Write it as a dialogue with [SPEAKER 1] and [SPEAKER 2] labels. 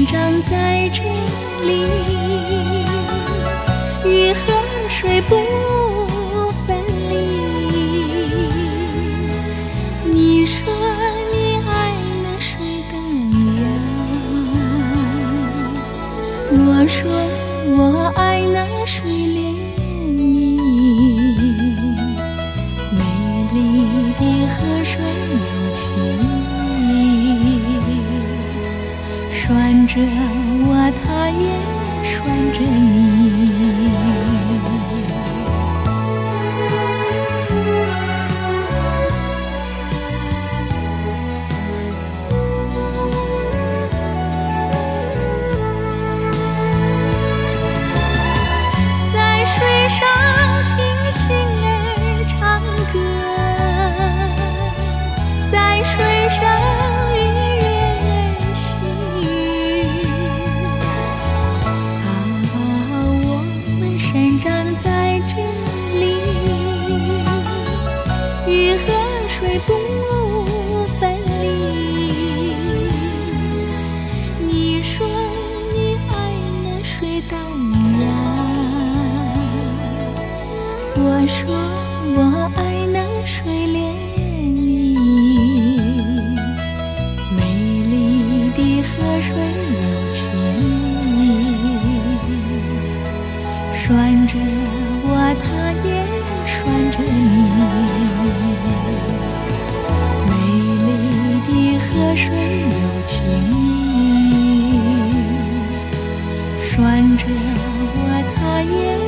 [SPEAKER 1] 生长在这里，鱼和水不分离。你说你爱那水的样，我说我爱那水涟漪。美丽的河水有情，拴着我，它也拴着你。在水上听星儿唱歌，在水上鱼和水不分离。你说你爱那水荡漾，我说我爱那水涟漪。美丽的河水有情，拴着我，它也拴着你。河水有情意，拴着我，它也